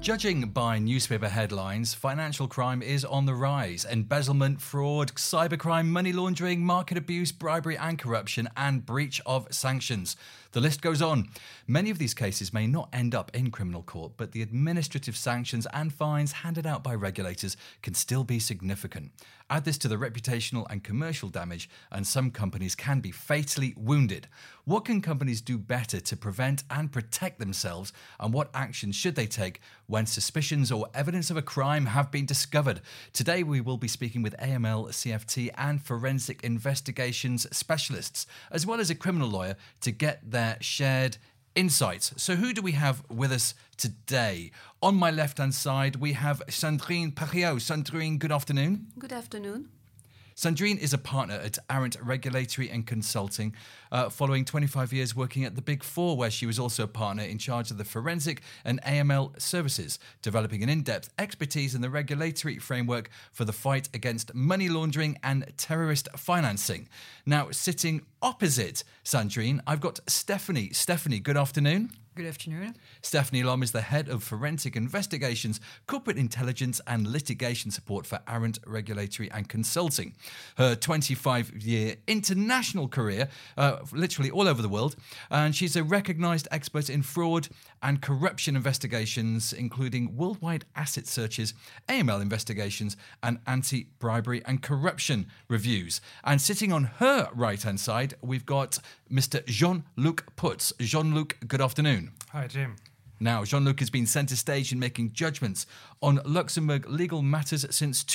Judging by newspaper headlines, financial crime is on the rise. Embezzlement, fraud, cybercrime, money laundering, market abuse, bribery and corruption, and breach of sanctions. The list goes on. Many of these cases may not end up in criminal court, but the administrative sanctions and fines handed out by regulators can still be significant. Add this to the reputational and commercial damage, and some companies can be fatally wounded. What can companies do better to prevent and protect themselves, and what actions should they take when suspicions or evidence of a crime have been discovered? Today we will be speaking with AML, CFT and forensic investigations specialists, as well as a criminal lawyer, to get their shared insights. So who do we have with us today? On my left-hand side, we have Sandrine Pariot. Sandrine, good afternoon. Good afternoon. Sandrine is a partner at Arendt Regulatory and Consulting, following 25 years working at the Big Four, where she was also a partner in charge of the forensic and AML services, developing an in-depth expertise in the regulatory framework for the fight against money laundering and terrorist financing. Now, sitting opposite Sandrine, I've got Stephanie. Stephanie, good afternoon. Good afternoon. Stephanie Lom is the head of Forensic Investigations, Corporate Intelligence and Litigation Support for Arendt Regulatory and Consulting. Her 25-year international career, literally all over the world, and she's a recognised expert in fraud and corruption investigations, including worldwide asset searches, AML investigations, and anti-bribery and corruption reviews. And sitting on her right-hand side, we've got Mr. Jean-Luc Putz. Jean-Luc, good afternoon. Hi, Jim. Now, Jean-Luc has been centre stage in making judgments on Luxembourg legal matters since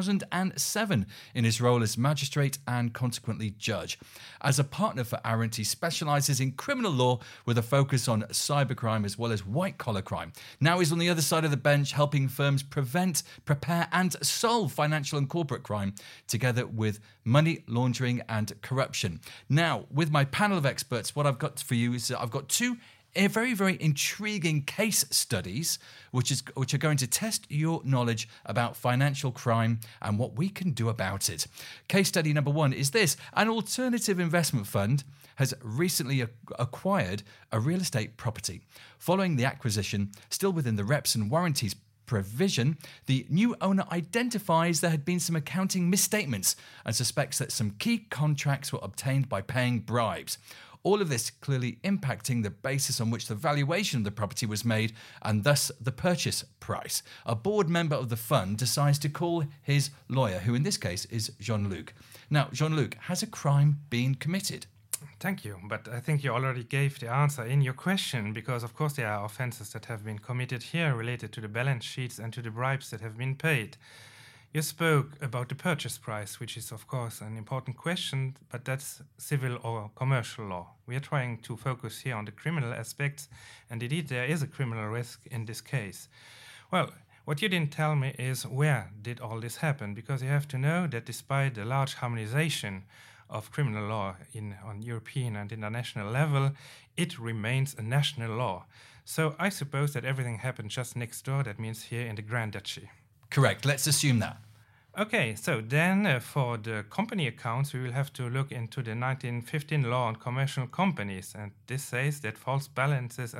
2007 in his role as magistrate and consequently judge. As a partner for Arendt, he specialises in criminal law with a focus on cybercrime as well as white-collar crime. Now he's on the other side of the bench helping firms prevent, prepare and solve financial and corporate crime together with money laundering and corruption. Now, with my panel of experts, what I've got for you is I've got two very, very intriguing case studies which are going to test your knowledge about financial crime and what we can do about it. Case study number one is this. An alternative investment fund has recently acquired a real estate property. Following the acquisition, still within the reps and warranties provision, the new owner identifies there had been some accounting misstatements and suspects that some key contracts were obtained by paying bribes. All of this clearly impacting the basis on which the valuation of the property was made and thus the purchase price. A board member of the fund decides to call his lawyer, who in this case is Jean-Luc. Now, Jean-Luc, has a crime been committed? Thank you, but I think you already gave the answer in your question, because of course there are offences that have been committed here related to the balance sheets and to the bribes that have been paid. You spoke about the purchase price, which is of course an important question, but that's civil or commercial law. We are trying to focus here on the criminal aspects, and indeed there is a criminal risk in this case. Well, what you didn't tell me is where did all this happen, because you have to know that despite the large harmonization of criminal law on European and international level, it remains a national law. So I suppose that everything happened just next door, that means here in the Grand Duchy. Correct. Let's assume that. Okay, so then for the company accounts, we will have to look into the 1915 law on commercial companies, and this says that false balances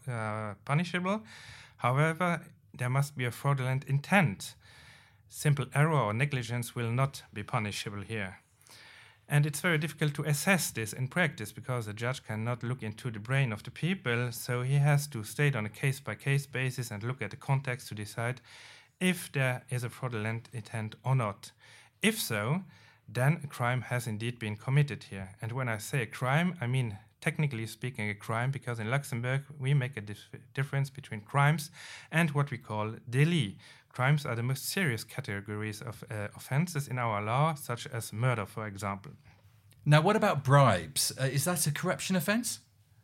are punishable. However, there must be a fraudulent intent. Simple error or negligence will not be punishable here. And it's very difficult to assess this in practice because a judge cannot look into the brain of the people, so he has to state on a case-by-case basis and look at the context to decide if there is a fraudulent intent or not. If so, then a crime has indeed been committed here. And when I say a crime, I mean technically speaking a crime, because in Luxembourg we make a difference between crimes and what we call délits. Crimes are the most serious categories of offences in our law, such as murder, for example. Now, what about bribes? Is that a corruption offence?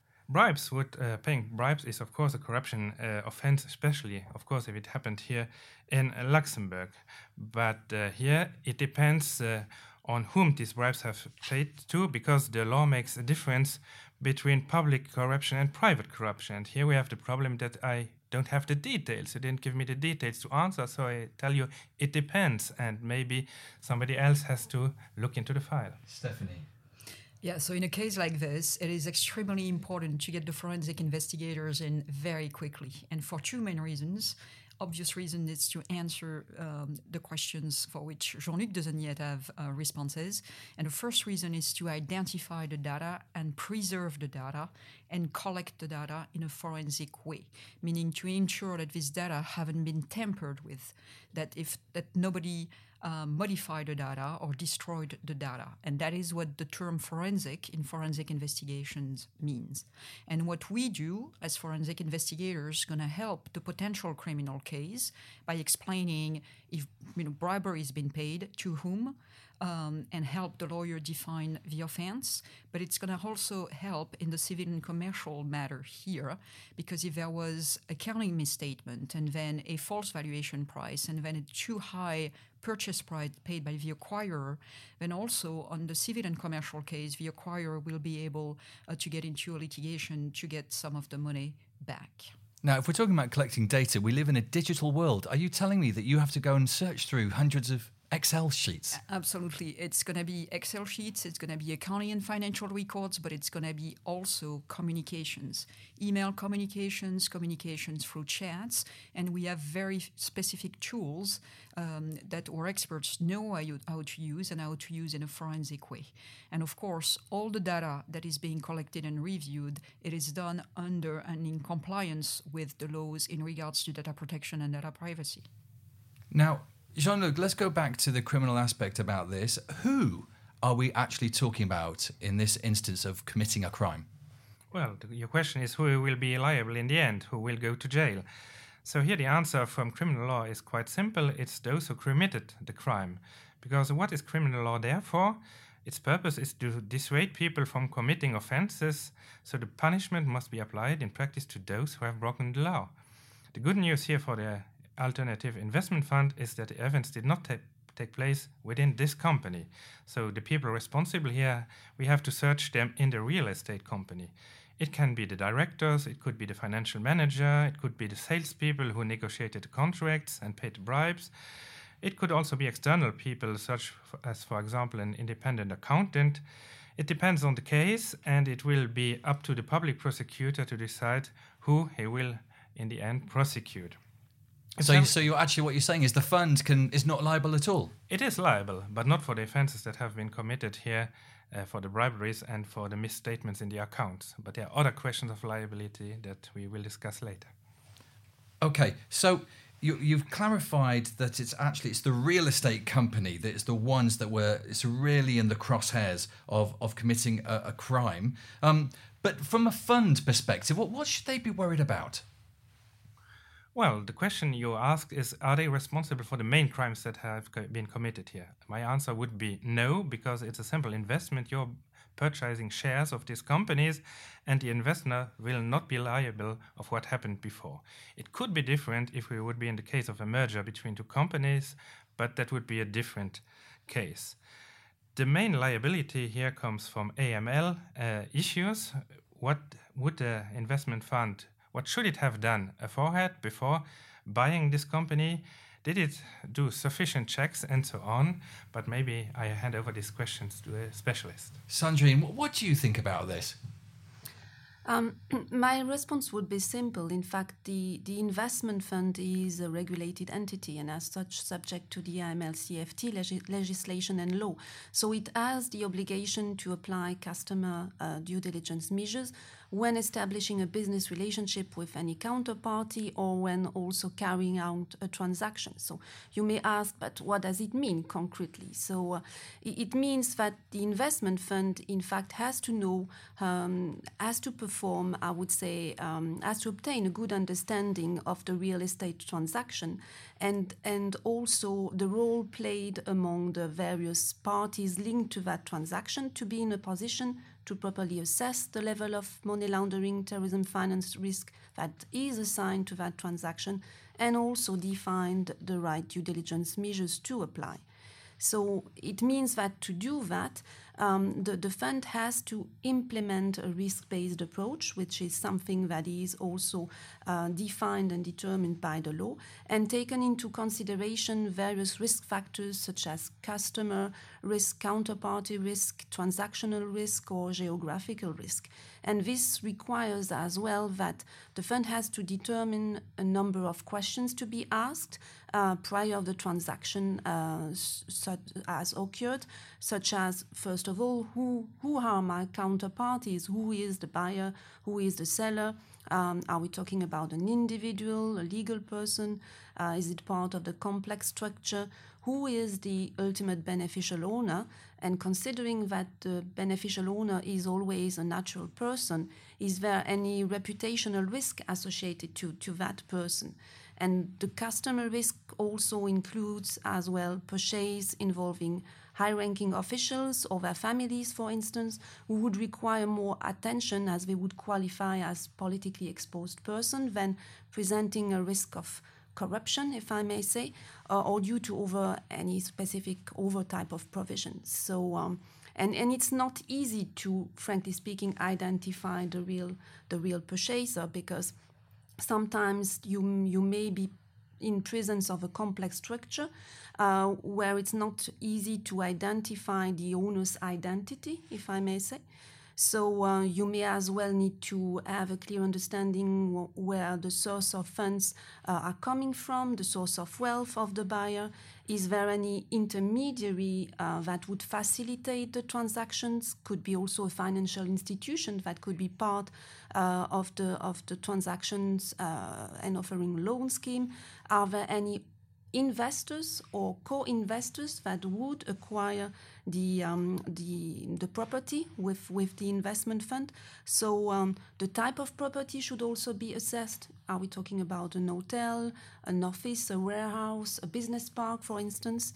Paying bribes is of course a corruption offense, especially of course if it happened here in Luxembourg. But here it depends on whom these bribes have paid to, because the law makes a difference between public corruption and private corruption. And here we have the problem that I don't have the details. You didn't give me the details to answer, so I tell you it depends, and maybe somebody else has to look into the file. Stephanie. Yeah, so in a case like this, it is extremely important to get the forensic investigators in very quickly, and for two main reasons. Obvious reason is to answer the questions for which Jean-Luc doesn't yet have responses. And the first reason is to identify the data and preserve the data and collect the data in a forensic way, meaning to ensure that this data haven't been tampered with, that nobody modified the data or destroyed the data. And that is what the term forensic in forensic investigations means. And what we do as forensic investigators going to help the potential criminal case by explaining if bribery has been paid, to whom, and help the lawyer define the offense. But it's going to also help in the civil and commercial matter here, because if there was accounting misstatement and then a false valuation price and then a too high purchase price paid by the acquirer, then also on the civil and commercial case, the acquirer will be able to get into a litigation to get some of the money back. Now, if we're talking about collecting data, we live in a digital world. Are you telling me that you have to go and search through hundreds of Excel sheets? Absolutely. It's going to be Excel sheets, it's going to be accounting and financial records, but it's going to be also communications, email communications, communications through chats, and we have very specific tools that our experts know how to use and how to use in a forensic way. And of course, all the data that is being collected and reviewed, it is done under and in compliance with the laws in regards to data protection and data privacy. Now, Jean-Luc, let's go back to the criminal aspect about this. Who are we actually talking about in this instance of committing a crime? Well, your question is who will be liable in the end, who will go to jail. So here the answer from criminal law is quite simple. It's those who committed the crime. Because what is criminal law there for? Its purpose is to dissuade people from committing offenses, so the punishment must be applied in practice to those who have broken the law. The good news here for the Alternative Investment Fund is that the events did not take place within this company. So the people responsible here, we have to search them in the real estate company. It can be the directors, it could be the financial manager, it could be the salespeople who negotiated the contracts and paid the bribes. It could also be external people, such as, for example, an independent accountant. It depends on the case, and it will be up to the public prosecutor to decide who he will, in the end, prosecute. So what you're saying is the fund is not liable at all? It is liable, but not for the offenses that have been committed here, for the briberies and for the misstatements in the accounts. But there are other questions of liability that we will discuss later. Okay, so you've clarified that it's the the estate company that is the ones that it's really in the crosshairs of committing a crime. But from a fund perspective, what should they be worried about? Well, the question you asked is, are they responsible for the main crimes that have been committed here? My answer would be no, because it's a simple investment. You're purchasing shares of these companies, and the investor will not be liable of what happened before. It could be different if we would be in the case of a merger between two companies, but that would be a different case. The main liability here comes from AML issues. What would the investment fund What should it have done before buying this company? Did it do sufficient checks and so on? But maybe I hand over these questions to a specialist. Sandrine, what do you think about this? My response would be simple. In fact, the investment fund is a regulated entity and as such subject to the AML-CFT legislation and law. So it has the obligation to apply customer due diligence measures when establishing a business relationship with any counterparty or when also carrying out a transaction. So you may ask, but what does it mean concretely? So it means that the investment fund, in fact, has to know, has to perform, I would say, has to obtain a good understanding of the real estate transaction and also the role played among the various parties linked to that transaction to be in a position to properly assess the level of money laundering, terrorism finance risk that is assigned to that transaction, and also define the right due diligence measures to apply. So it means that to do that, the fund has to implement a risk-based approach, which is something that is also defined and determined by the law, and taken into consideration various risk factors such as customer risk, counterparty risk, transactional risk, or geographical risk. And this requires as well that the fund has to determine a number of questions to be asked prior to the transaction as occurred, such as, first of all, who are my counterparties? Who is the buyer? Who is the seller? Are we talking about an individual, a legal person? Is it part of the complex structure? Who is the ultimate beneficial owner? And considering that the beneficial owner is always a natural person, is there any reputational risk associated to that person? And the customer risk also includes as well purchase involving high-ranking officials or their families, for instance, who would require more attention as they would qualify as politically exposed person than presenting a risk of corruption, if I may say, or due to any specific type of provisions. So, and it's not easy to, frankly speaking, identify the real purchaser, because sometimes you may be in presence of a complex structure where it's not easy to identify the owner's identity, if I may say. So you may as well need to have a clear understanding where the source of funds are coming from, the source of wealth of the buyer. Is there any intermediary that would facilitate the transactions? Could be also a financial institution that could be part of the transactions and offering loan scheme. Are there any investors or co-investors that would acquire the property with the investment fund? So the type of property should also be assessed. Are we talking about an hotel, an office, a warehouse, a business park, for instance?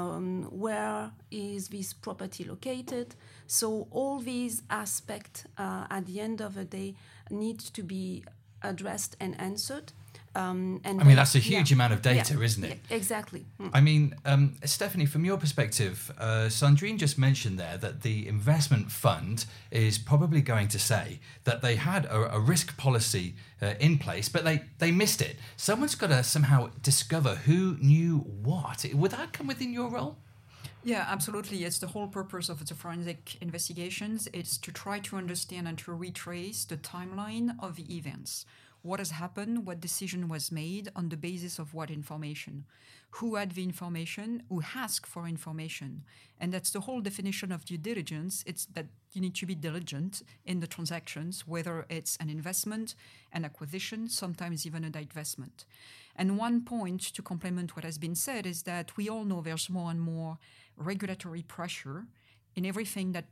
Where is this property located? So all these aspects at the end of the day need to be addressed and answered. And I mean, that's a huge amount of data, isn't it? Yeah, exactly. I mean, Stephanie, from your perspective, Sandrine just mentioned there that the investment fund is probably going to say that they had a risk policy in place, but they missed it. Someone's got to somehow discover who knew what. Would that come within your role? Yeah, absolutely. It's the whole purpose of the forensic investigations. It's to try to understand and to retrace the timeline of the events. What has happened, what decision was made, on the basis of what information, who had the information, who asked for information. And that's the whole definition of due diligence. It's that you need to be diligent in the transactions, whether it's an investment, an acquisition, sometimes even a divestment. And one point to complement what has been said is that we all know there's more and more regulatory pressure in everything that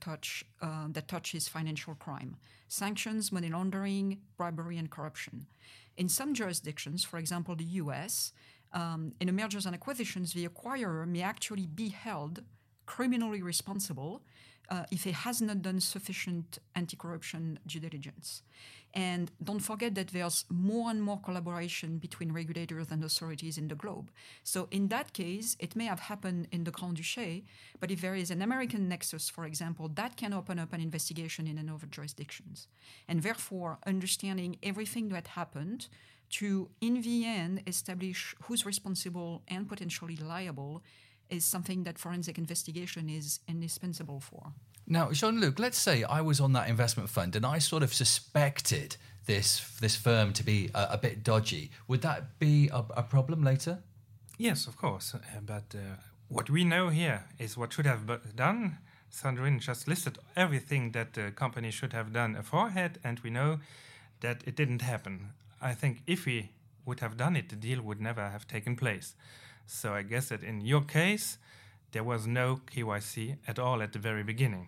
touches financial crime: sanctions, money laundering, bribery, and corruption. In some jurisdictions, for example, the US, in mergers and acquisitions, the acquirer may actually be held criminally responsible if he has not done sufficient anti-corruption due diligence. And don't forget that there's more and more collaboration between regulators and authorities in the globe. So in that case, it may have happened in the Grand Duché, but if there is an American nexus, for example, that can open up an investigation in another jurisdictions. And therefore, understanding everything that happened to, in the end, establish who's responsible and potentially liable is something that forensic investigation is indispensable for. Now, Jean-Luc, let's say I was on that investment fund and I sort of suspected this firm to be a bit dodgy. Would that be a problem later? Yes, of course. But what we know here is what should have been done. Sandrine just listed everything that the company should have done aforehand, and we know that it didn't happen. I think if we would have done it, the deal would never have taken place. So I guess that in your case, there was no KYC at all at the very beginning.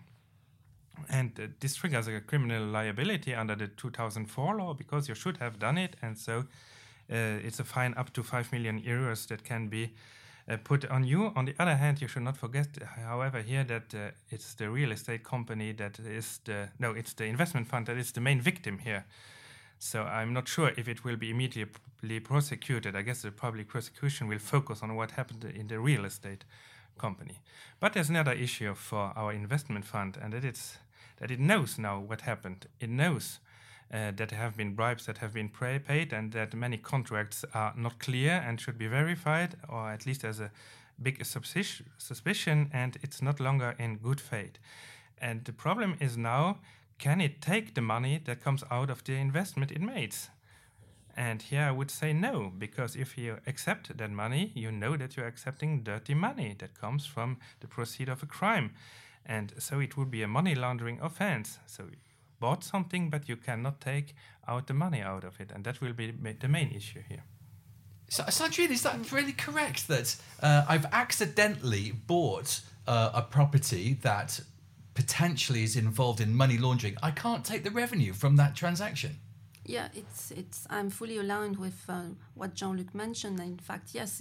And this triggers a criminal liability under the 2004 law because you should have done it. And so it's a fine up to 5 million euros that can be put on you. On the other hand, you should not forget, however, here that it's the real estate company that is it's the investment fund that is the main victim here. So I'm not sure if it will be immediately prosecuted. I guess the public prosecution will focus on what happened in the real estate company. But there's another issue for our investment fund, and that it knows now what happened. It knows that there have been bribes that have been paid, and that many contracts are not clear and should be verified, or at least there's a big suspicion, and it's not longer in good faith. And the problem is now, can it take the money that comes out of the investment it makes? And here I would say no, because if you accept that money, you know that you're accepting dirty money that comes from the proceeds of a crime. And so it would be a money laundering offense. So you bought something, but you cannot take out the money out of it. And that will be the main issue here. So, Sandrine, is that really correct that I've accidentally bought a property that potentially is involved in money laundering? I can't take the revenue from that transaction. Yeah, it's. I'm fully aligned with what Jean-Luc mentioned. In fact, yes,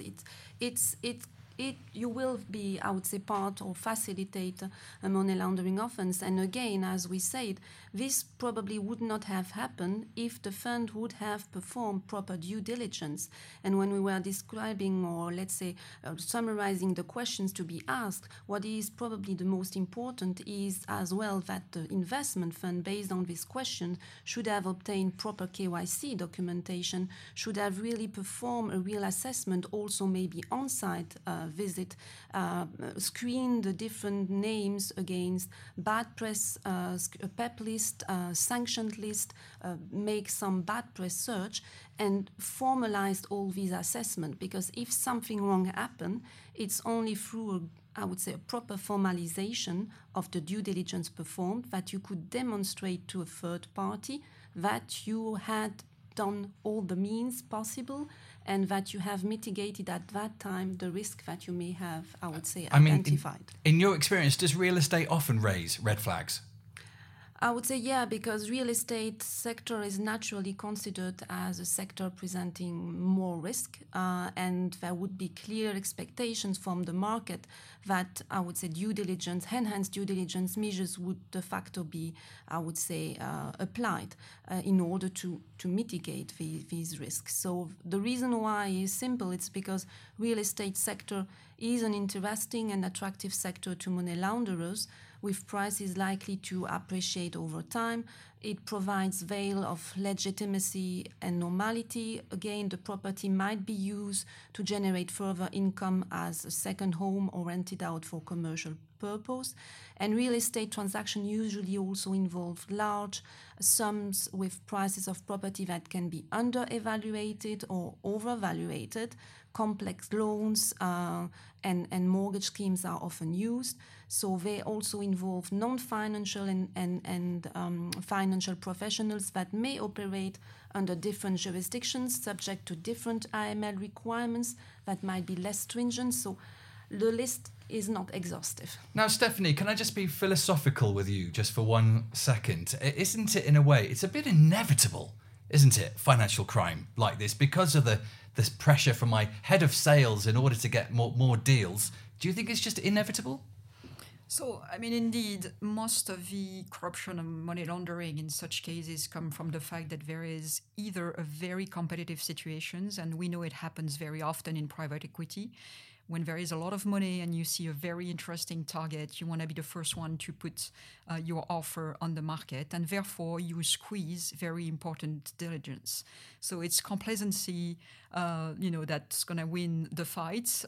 you will be, I would say, part or facilitate a money laundering offense. And again, as we said, this probably would not have happened if the fund would have performed proper due diligence. And when we were describing, or let's say summarizing the questions to be asked, what is probably the most important is as well that the investment fund, based on this question, should have obtained proper KYC documentation, should have really performed a real assessment, also maybe on-site visit, screen the different names against bad press, PEP list, sanctioned list, make some bad press search, and formalized all these assessments. Because if something wrong happened, it's only through I would say a proper formalization of the due diligence performed that you could demonstrate to a third party that you had done all the means possible and that you have mitigated at that time the risk that you may have, I would say, identified. In your experience, does real estate often raise red flags? I would say yeah, because real estate sector is naturally considered as a sector presenting more risk, and there would be clear expectations from the market that I would say enhanced due diligence measures would de facto be, I would say, applied in order to mitigate these risks. So the reason why is simple. It's because real estate sector is an interesting and attractive sector to money launderers, with prices likely to appreciate over time. It provides veil of legitimacy and normality. Again, the property might be used to generate further income as a second home or rented out for commercial purpose. And real estate transactions usually also involve large sums with prices of property that can be under-evaluated or over-valuated. Complex loans and mortgage schemes are often used. So they also involve non-financial and financial professionals that may operate under different jurisdictions, subject to different AML requirements that might be less stringent. So the list is not exhaustive. Now, Stephanie, can I just be philosophical with you just for 1 second? Isn't it, in a way, it's a bit inevitable, isn't it, financial crime like this, because of this pressure from my head of sales in order to get more deals? Do you think it's just inevitable? So, I mean, indeed, most of the corruption and money laundering in such cases come from the fact that there is either a very competitive situations, and we know it happens very often in private equity. When there is a lot of money and you see a very interesting target, you want to be the first one to put your offer on the market, and therefore you squeeze very important diligence. So it's complacency, that's going to win the fight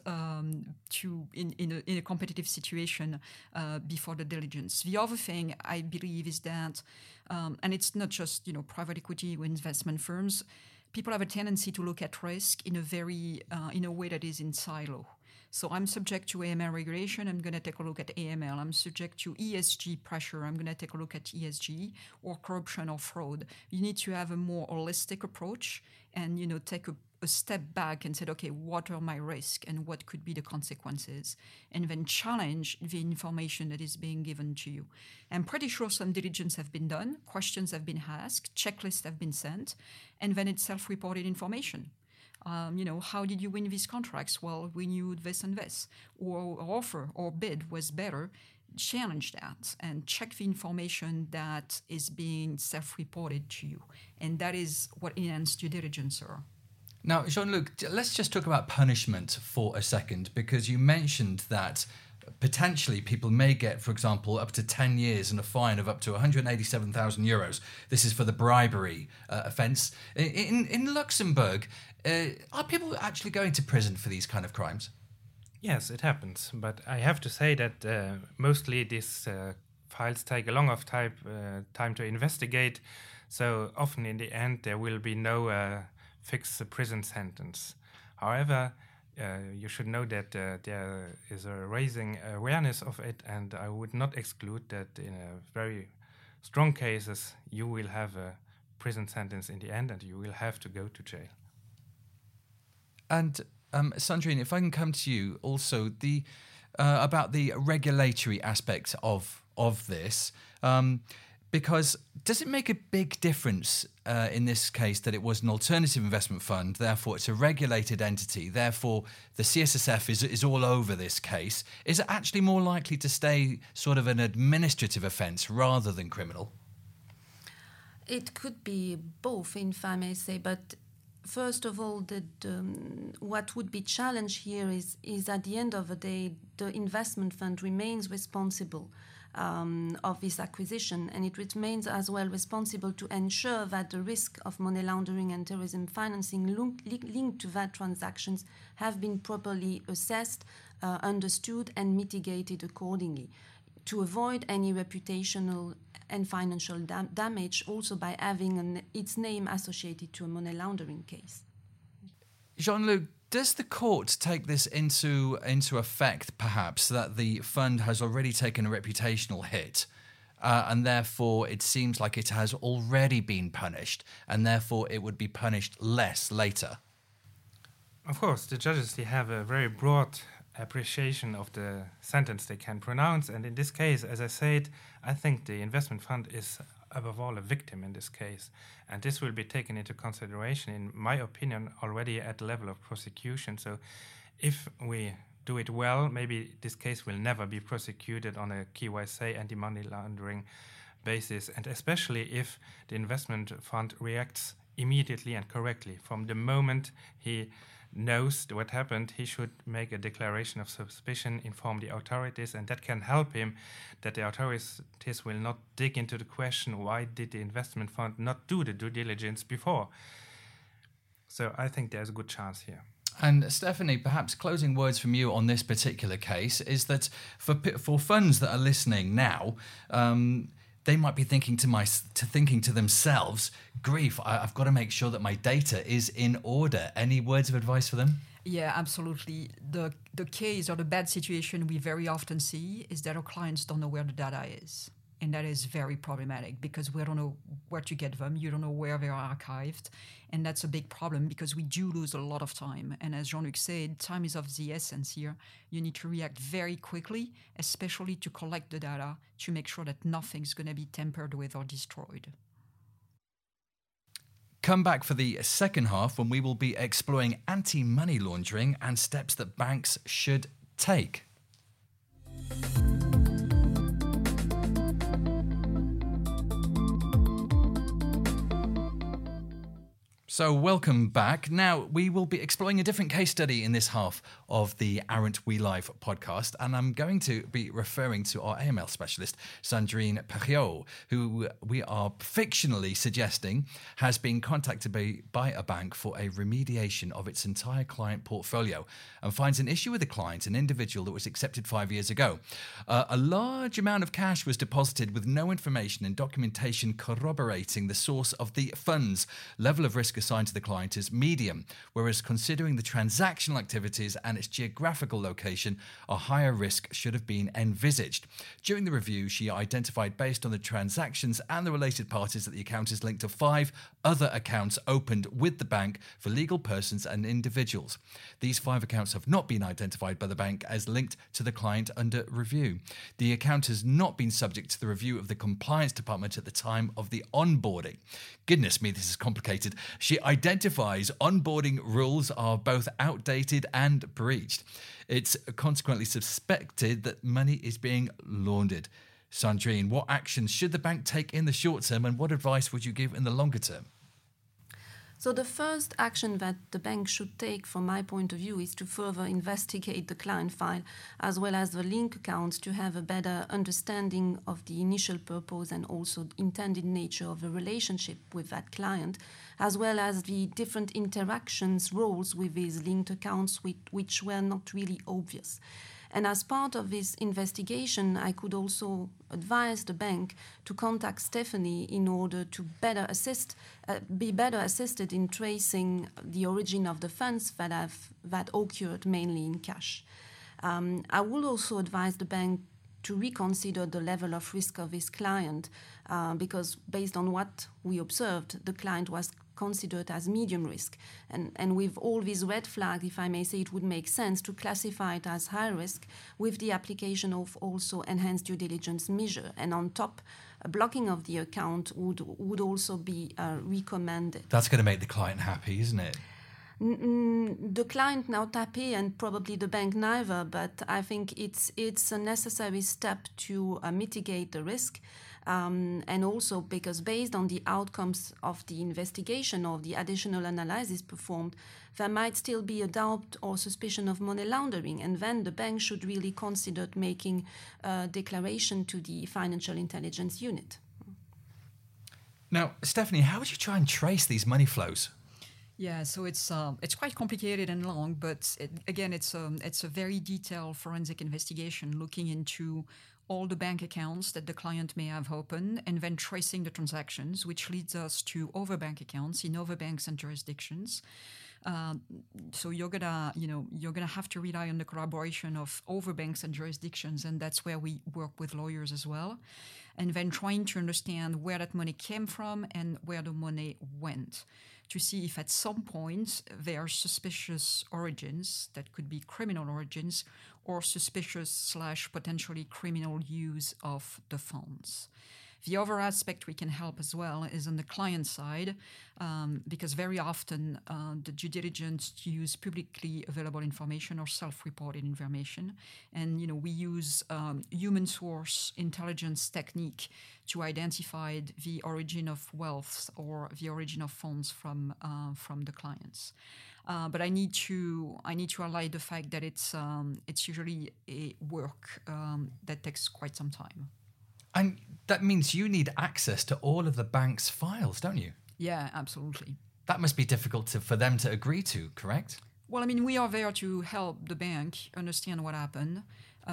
in a competitive situation before the diligence. The other thing I believe is that, and it's not just private equity or investment firms, people have a tendency to look at risk in a way that is in silo. So I'm subject to AML regulation, I'm going to take a look at AML. I'm subject to ESG pressure, I'm going to take a look at ESG, or corruption or fraud. You need to have a more holistic approach and, take a step back and say, okay, what are my risks and what could be the consequences? And then challenge the information that is being given to you. I'm pretty sure some diligence have been done, questions have been asked, checklists have been sent, and then it's self-reported information. How did you win these contracts? Well, we knew this and this. Or offer or bid was better. Challenge that and check the information that is being self-reported to you. And that is what enhanced due diligence are. Now, Jean-Luc, let's just talk about punishment for a second, because you mentioned that potentially people may get, for example, up to 10 years and a fine of up to 187,000 euros. This is for the bribery offence. In Luxembourg, are people actually going to prison for these kind of crimes? Yes, it happens. But I have to say that mostly these files take a long of time to investigate. So often in the end, there will be no fixed prison sentence. However, you should know that there is a raising awareness of it, and I would not exclude that in very strong cases you will have a prison sentence in the end and you will have to go to jail. And Sandrine, if I can come to you also, about the regulatory aspect of this, because does it make a big difference in this case that it was an alternative investment fund, therefore it's a regulated entity, therefore the CSSF is all over this case? Is it actually more likely to stay sort of an administrative offence rather than criminal? It could be both, if I may say, but first of all, what would be challenged here is at the end of the day, the investment fund remains responsible of this acquisition, and it remains as well responsible to ensure that the risk of money laundering and terrorism financing linked to that transactions have been properly assessed, understood, and mitigated accordingly, to avoid any reputational and financial damage, also by having its name associated to a money laundering case. Jean-Luc, does the court take this into effect, perhaps, that the fund has already taken a reputational hit, and therefore it seems like it has already been punished, and therefore it would be punished less later? Of course, the judges, they have a very broad appreciation of the sentence they can pronounce, and in this case, as I said, I think the investment fund is above all a victim in this case, and this will be taken into consideration, in my opinion, already at the level of prosecution. So if we do it well, maybe this case will never be prosecuted on a KYC anti-money laundering basis, and especially if the investment fund reacts immediately and correctly. From the moment he knows what happened, he should make a declaration of suspicion, inform the authorities, and that can help him, that the authorities will not dig into the question, why did the investment fund not do the due diligence before? So I think there's a good chance here. And Stephanie, perhaps closing words from you on this particular case is that for funds that are listening now, they might be thinking to themselves, grief, I've got to make sure that my data is in order. Any words of advice for them? Yeah, absolutely. The case or the bad situation we very often see is that our clients don't know where the data is. And that is very problematic because we don't know where to get them. You don't know where they are archived. And that's a big problem because we do lose a lot of time. And as Jean-Luc said, time is of the essence here. You need to react very quickly, especially to collect the data to make sure that nothing's going to be tampered with or destroyed. Come back for the second half when we will be exploring anti-money laundering and steps that banks should take. So welcome back. Now, we will be exploring a different case study in this half of the Aren't We Live podcast, and I'm going to be referring to our AML specialist, Sandrine Perriot, who we are fictionally suggesting has been contacted by a bank for a remediation of its entire client portfolio and finds an issue with a client, an individual that was accepted 5 years ago. A large amount of cash was deposited with no information and documentation corroborating the source of the funds. Level of risk assigned to the client is medium, whereas considering the transactional activities and its geographical location, a higher risk should have been envisaged. During the review, she identified, based on the transactions and the related parties, that the account is linked to 5 other accounts opened with the bank for legal persons and individuals. These 5 accounts have not been identified by the bank as linked to the client under review. The account has not been subject to the review of the compliance department at the time of the onboarding. Goodness me, this is complicated. She identifies onboarding rules are both outdated and breached. It's consequently suspected that money is being laundered. Sandrine, what actions should the bank take in the short term, and what advice would you give in the longer term? So the first action that the bank should take, from my point of view, is to further investigate the client file as well as the link accounts to have a better understanding of the initial purpose and also intended nature of the relationship with that client, as well as the different interactions, roles with these linked accounts which were not really obvious. And as part of this investigation, I could also advise the bank to contact Stephanie in order to be better assisted in tracing the origin of the funds that occurred mainly in cash. I would also advise the bank to reconsider the level of risk of this client because based on what we observed, the client was considered as medium risk. And with all these red flags, if I may say, it would make sense to classify it as high risk with the application of also enhanced due diligence measure. And on top, a blocking of the account would also be recommended. That's going to make the client happy, isn't it? The client not happy and probably the bank neither, but I think it's a necessary step to mitigate the risk. And also because based on the outcomes of the investigation or the additional analysis performed, there might still be a doubt or suspicion of money laundering, and then the bank should really consider making a declaration to the Financial Intelligence Unit. Now, Stephanie, how would you try and trace these money flows? Yeah, so it's quite complicated and long, but it's a very detailed forensic investigation looking into all the bank accounts that the client may have open and then tracing the transactions, which leads us to other bank accounts in other banks and jurisdictions. So you're gonna have to rely on the collaboration of other banks and jurisdictions, and that's where we work with lawyers as well. And then trying to understand where that money came from and where the money went, to see if at some point there are suspicious origins that could be criminal origins or suspicious / potentially criminal use of the funds. The other aspect we can help as well is on the client side, because very often the due diligence use publicly available information or self-reported information. And we use human source intelligence technique to identify the origin of wealth or the origin of funds from the clients. But I need to highlight the fact that it's usually a work that takes quite some time. And that means you need access to all of the bank's files, don't you? Yeah, absolutely. That must be difficult for them to agree to, correct? Well, I mean, we are there to help the bank understand what happened,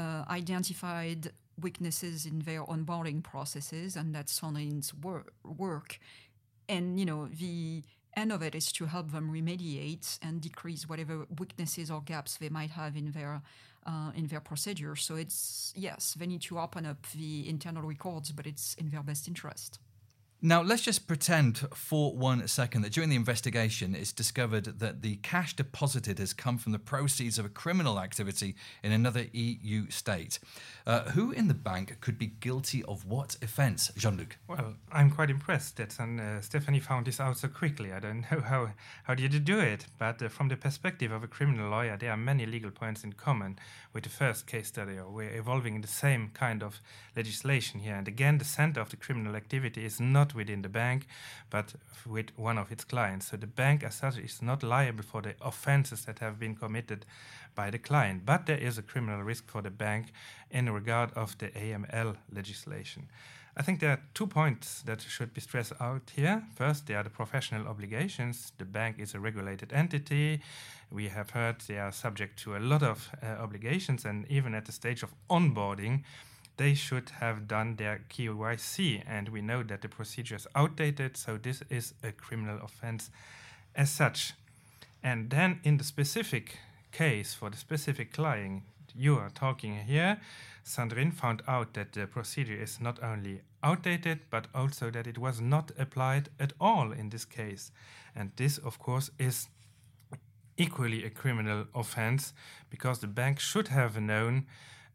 identified weaknesses in their onboarding processes, and that's Sandrine's work. And, the end of it is to help them remediate and decrease whatever weaknesses or gaps they might have in their procedure. So they need to open up the internal records, but it's in their best interest. Now, let's just pretend for 1 second that during the investigation it's discovered that the cash deposited has come from the proceeds of a criminal activity in another EU state. Who in the bank could be guilty of what offence, Jean-Luc? Well, I'm quite impressed that Stephanie found this out so quickly. I don't know how did you do it, but from the perspective of a criminal lawyer, there are many legal points in common with the first case study. We're evolving in the same kind of legislation here. And again, the center of the criminal activity is not within the bank, but with one of its clients. So the bank as such is not liable for the offenses that have been committed by the client, but there is a criminal risk for the bank in regard of the AML legislation. I think there are 2 points that should be stressed out here. First, there are the professional obligations. The bank is a regulated entity. We have heard they are subject to a lot of obligations, and even at the stage of onboarding, they should have done their KYC, and we know that the procedure is outdated, so this is a criminal offense as such. And then in the specific case for the specific client you are talking here, Sandrine found out that the procedure is not only outdated, but also that it was not applied at all in this case. And this, of course, is equally a criminal offense, because the bank should have known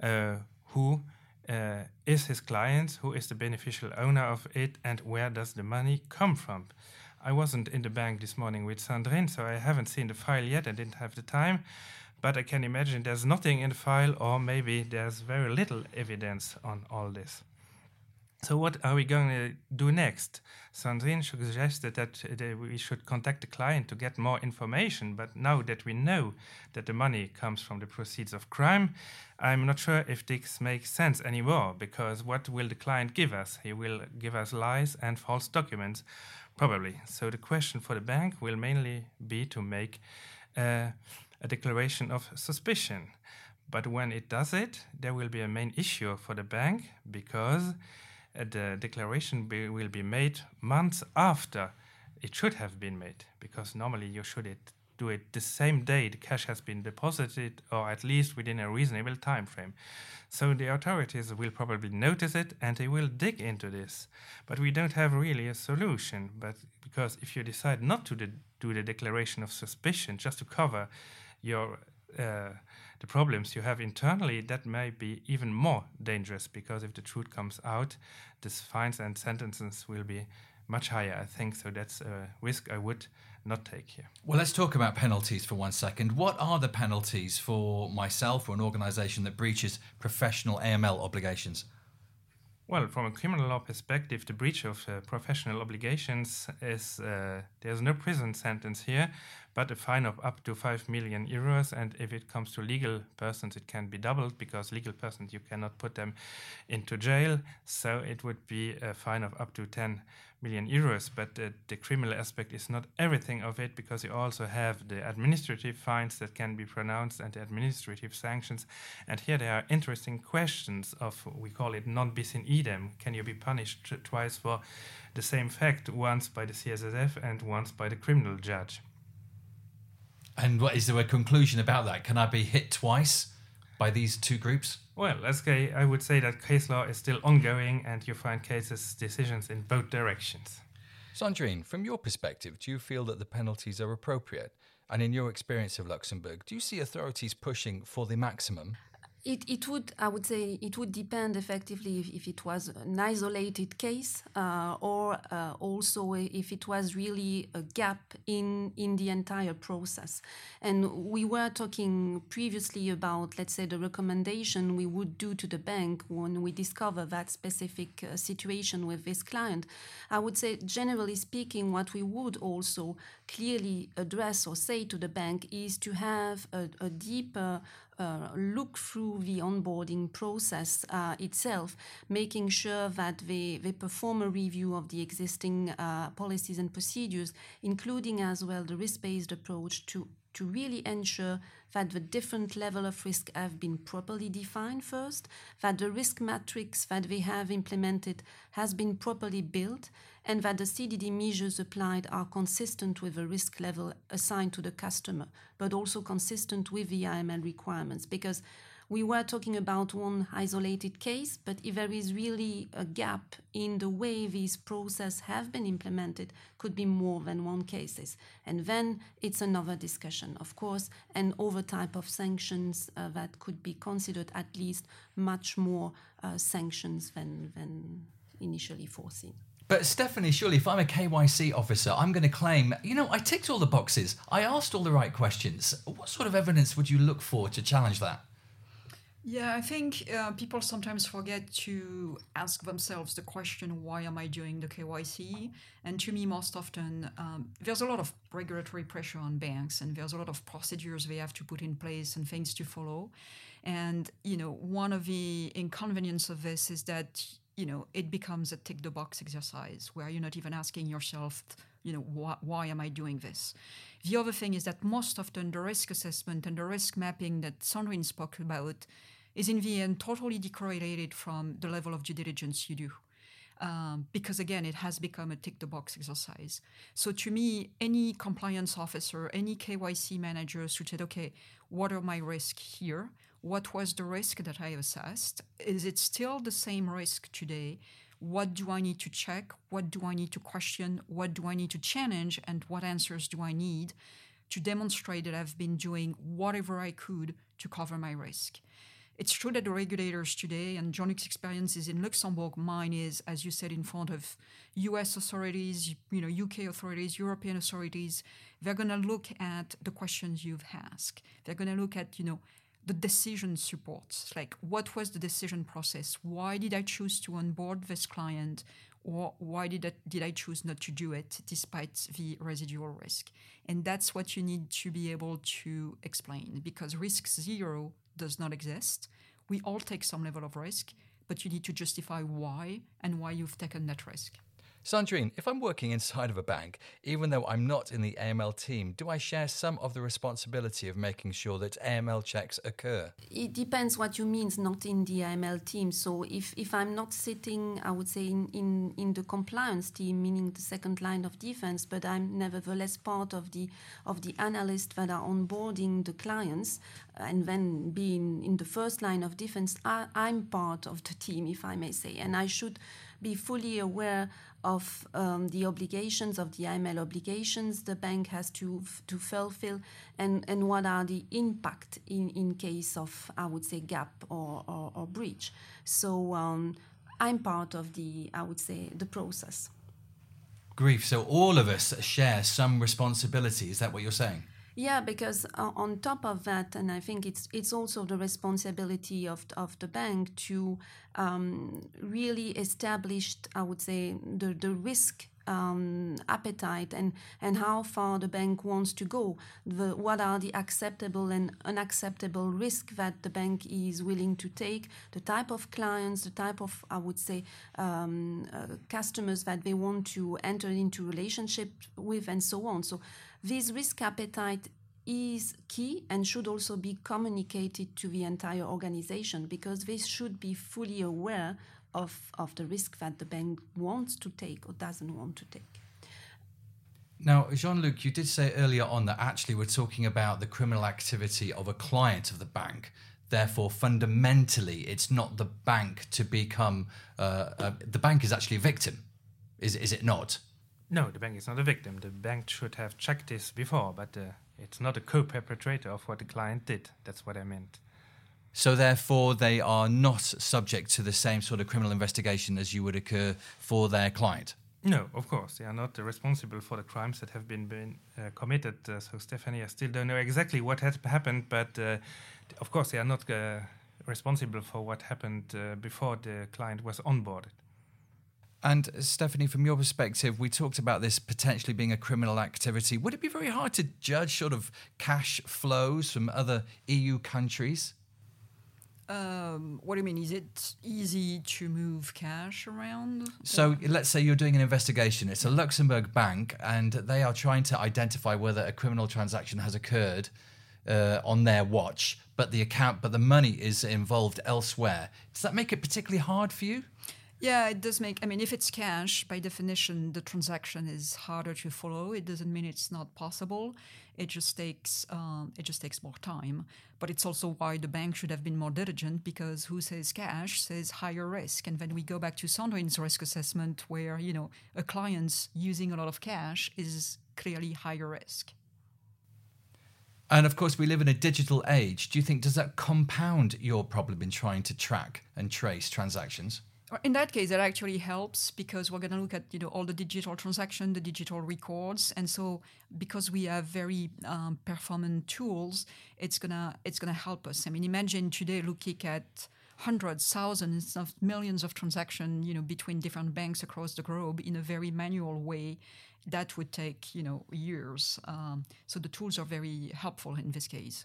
who is his client, who is the beneficial owner of it, and where does the money come from. I wasn't in the bank this morning with Sandrine, so I haven't seen the file yet. I didn't have the time, but I can imagine there's nothing in the file, or maybe there's very little evidence on all this. So what are we going to do next? Sandrine suggested that we should contact the client to get more information, but now that we know that the money comes from the proceeds of crime, I'm not sure if this makes sense anymore, because what will the client give us? He will give us lies and false documents, probably. So the question for the bank will mainly be to make a declaration of suspicion. But when it does it, there will be a main issue for the bank, because the declaration will be made months after it should have been made, because normally you should do it the same day the cash has been deposited, or at least within a reasonable time frame. So the authorities will probably notice it and they will dig into this. But we don't have really a solution, because if you decide not to do the declaration of suspicion just to cover your the problems you have internally, that may be even more dangerous, because if the truth comes out, the fines and sentences will be much higher, I think. So that's a risk I would not take here. Well, let's talk about penalties for 1 second. What are the penalties for myself or an organisation that breaches professional AML obligations? Well, from a criminal law perspective, the breach of professional obligations is there's no prison sentence here, but a fine of up to 5 million euros. And if it comes to legal persons, it can be doubled, because legal persons, you cannot put them into jail. So it would be a fine of up to 10 million euros. But the criminal aspect is not everything of it, because you also have the administrative fines that can be pronounced and the administrative sanctions. And here there are interesting questions of, we call it non bis in idem. Can you be punished twice for the same fact, once by the CSSF and once by the criminal judge? And what is there a conclusion about that? Can I be hit twice by these two groups? Well, I would say that case law is still ongoing, and you find decisions in both directions. Sandrine, from your perspective, do you feel that the penalties are appropriate? And in your experience of Luxembourg, do you see authorities pushing for the maximum? It would, I would say, it would depend effectively if it was an isolated case or also if it was really a gap in the entire process. And we were talking previously about, let's say, the recommendation we would do to the bank when we discover that specific situation with this client. I would say, generally speaking, what we would also clearly address or say to the bank is to have a deeper look through the onboarding process itself, making sure that they perform a review of the existing policies and procedures, including as well the risk-based approach to really ensure that the different level of risk have been properly defined first, that the risk matrix that they have implemented has been properly built, and that the CDD measures applied are consistent with the risk level assigned to the customer, but also consistent with the AML requirements. Because we were talking about one isolated case, but if there is really a gap in the way these processes have been implemented, could be more than one cases. And then it's another discussion, of course, and over type of sanctions that could be considered at least much more sanctions than initially foreseen. But Stephanie, surely if I'm a KYC officer, I'm going to claim, I ticked all the boxes. I asked all the right questions. What sort of evidence would you look for to challenge that? Yeah, I think people sometimes forget to ask themselves the question, why am I doing the KYC? And to me, most often, there's a lot of regulatory pressure on banks, and there's a lot of procedures they have to put in place and things to follow. And, one of the inconveniences of this is that, it becomes a tick-the-box exercise where you're not even asking yourself, why am I doing this? The other thing is that most often the risk assessment and the risk mapping that Sandrine spoke about is in the end totally decorrelated from the level of due diligence you do. Because again, it has become a tick-the-box exercise. So to me, any compliance officer, any KYC manager should say, okay, what are my risks here? What was the risk that I assessed? Is it still the same risk today? What do I need to check? What do I need to question? What do I need to challenge? And what answers do I need to demonstrate that I've been doing whatever I could to cover my risk? It's true that the regulators today, and Jean-Luc's experience is in Luxembourg, mine is, as you said, in front of US authorities, UK authorities, European authorities. They're going to look at the questions you've asked. They're going to look at, the decision support. Like, what was the decision process? Why did I choose to onboard this client? Or why did I choose not to do it despite the residual risk? And that's what you need to be able to explain, because risk zero does not exist. We all take some level of risk, but you need to justify why and why you've taken that risk. Sandrine, if I'm working inside of a bank, even though I'm not in the AML team, do I share some of the responsibility of making sure that AML checks occur? It depends what you mean, not in the AML team. So if I'm not sitting, I would say, in the compliance team, meaning the second line of defense, but I'm nevertheless part of the analysts that are onboarding the clients, and then being in the first line of defense, I'm part of the team, if I may say, and I should be fully aware of the obligations, of the AML obligations the bank has to fulfill, and what are the impact in case of, I would say, gap or breach. So I'm part of the process. Grief. So all of us share some responsibility. Is that what you're saying? Yeah, because on top of that, and I think it's also the responsibility of the bank to really establish, I would say, the risk appetite and how far the bank wants to go. What are the acceptable and unacceptable risk that the bank is willing to take, the type of clients, the type of, I would say, customers that they want to enter into relationship with, and so on. So this risk appetite is key and should also be communicated to the entire organization, because they should be fully aware of the risk that the bank wants to take or doesn't want to take. Now, Jean-Luc, you did say earlier on that actually we're talking about the criminal activity of a client of the bank. Therefore, fundamentally, it's not the bank to become... the bank is actually a victim, is it not? No, the bank is not a victim. The bank should have checked this before, but it's not a co-perpetrator of what the client did. That's what I meant. So therefore, they are not subject to the same sort of criminal investigation as you would occur for their client? No, of course. They are not responsible for the crimes that have been committed. So, Stephanie, I still don't know exactly what had happened, but of course, they are not responsible for what happened before the client was onboarded. And Stephanie, from your perspective, we talked about this potentially being a criminal activity. Would it be very hard to judge sort of cash flows from other EU countries? What do you mean? Is it easy to move cash around? So let's say you're doing an investigation. It's a Luxembourg bank, and they are trying to identify whether a criminal transaction has occurred on their watch, but the money is involved elsewhere. Does that make it particularly hard for you? Yeah, it does make. I mean, if it's cash, by definition, the transaction is harder to follow. It doesn't mean it's not possible. It just takes more time. But it's also why the bank should have been more diligent, because who says cash says higher risk. And then we go back to Sandrine's risk assessment, where a client's using a lot of cash is clearly higher risk. And of course, we live in a digital age. Do you think, does that compound your problem in trying to track and trace transactions? In that case, that actually helps, because we're going to look at all the digital transactions, the digital records, and so because we have very performant tools, it's gonna help us. I mean, imagine today looking at hundreds, thousands of millions of transactions, between different banks across the globe in a very manual way. That would take years. So the tools are very helpful in this case.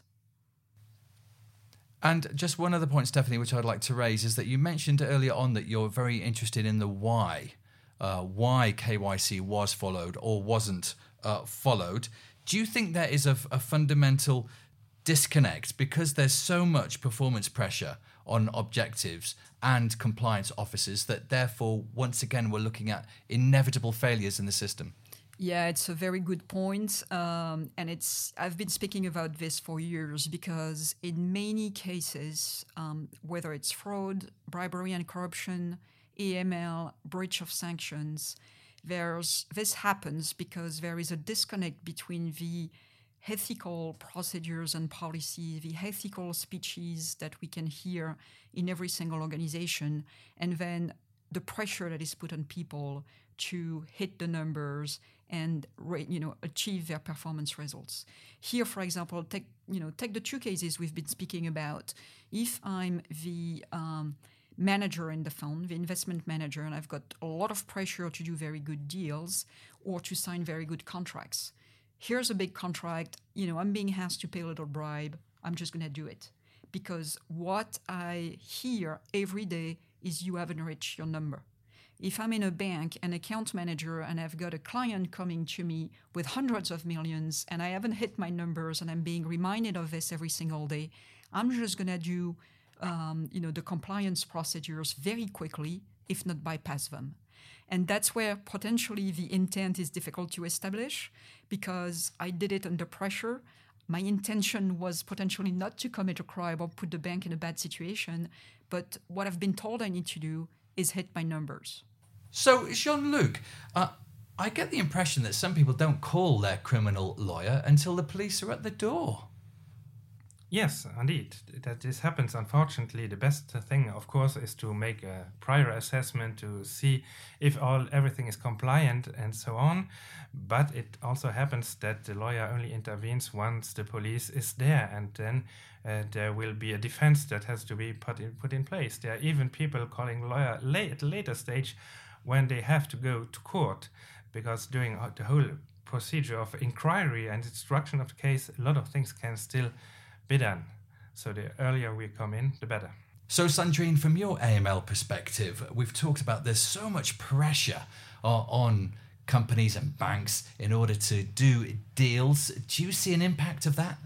And just one other point, Stephanie, which I'd like to raise, is that you mentioned earlier on that you're very interested in the why KYC was followed or wasn't followed. Do you think there is a fundamental disconnect, because there's so much performance pressure on objectives and compliance officers that therefore, once again, we're looking at inevitable failures in the system? Yeah, it's a very good point. And I've been speaking about this for years, because in many cases, whether it's fraud, bribery and corruption, AML, breach of sanctions, this happens because there is a disconnect between the ethical procedures and policies, the ethical speeches that we can hear in every single organization, and then the pressure that is put on people to hit the numbers and achieve their performance results. Here, for example, take the two cases we've been speaking about. If I'm the manager in the fund, the investment manager, and I've got a lot of pressure to do very good deals or to sign very good contracts. Here's a big contract, I'm being asked to pay a little bribe. I'm just going to do it. Because what I hear every day is you haven't reached your number. If I'm in a bank, an account manager, and I've got a client coming to me with hundreds of millions and I haven't hit my numbers and I'm being reminded of this every single day, I'm just going to do the compliance procedures very quickly, if not bypass them. And that's where potentially the intent is difficult to establish because I did it under pressure. My intention was potentially not to commit a crime or put the bank in a bad situation, but what I've been told I need to do is hit my numbers. So, Jean-Luc, I get the impression that some people don't call their criminal lawyer until the police are at the door. Yes, indeed, that this happens. Unfortunately, the best thing, of course, is to make a prior assessment to see if everything is compliant and so on. But it also happens that the lawyer only intervenes once the police is there, and then there will be a defense that has to be put in place. There are even people calling lawyer at a later stage when they have to go to court, because during the whole procedure of inquiry and instruction of the case, a lot of things can still be done. So the earlier we come in, the better. So Sandrine, from your AML perspective, we've talked about there's so much pressure on companies and banks in order to do deals. Do you see an impact of that?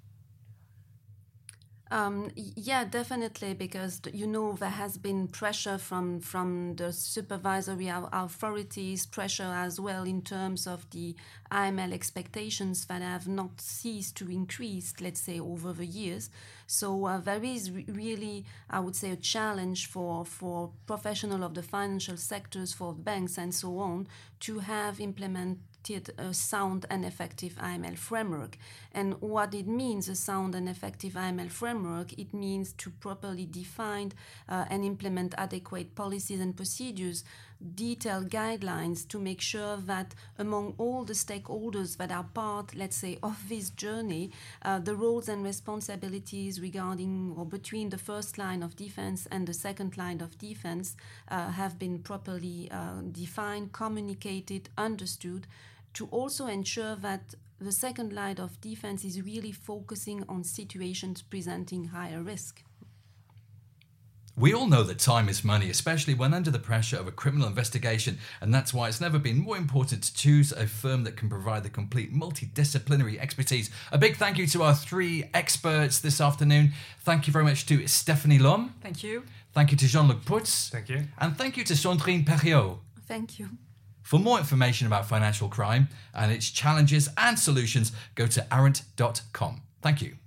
Yeah, definitely, because there has been pressure from the supervisory authorities, pressure as well in terms of the AML expectations that have not ceased to increase, let's say, over the years. So there is really, I would say, a challenge for professionals of the financial sectors, for banks and so on, to have implemented a sound and effective AML framework. And what it means, a sound and effective AML framework, it means to properly define and implement adequate policies and procedures, detailed guidelines to make sure that among all the stakeholders that are part, let's say, of this journey, the roles and responsibilities regarding or between the first line of defense and the second line of defense have been properly defined, communicated, understood, to also ensure that the second line of defense is really focusing on situations presenting higher risk. We all know that time is money, especially when under the pressure of a criminal investigation, and that's why it's never been more important to choose a firm that can provide the complete multidisciplinary expertise. A big thank you to our three experts this afternoon. Thank you very much to Stephanie Lhomme. Thank you. Thank you to Jean-Luc Putz. Thank you. And thank you to Sandrine Perriot. Thank you. For more information about financial crime and its challenges and solutions, go to arent.com. Thank you.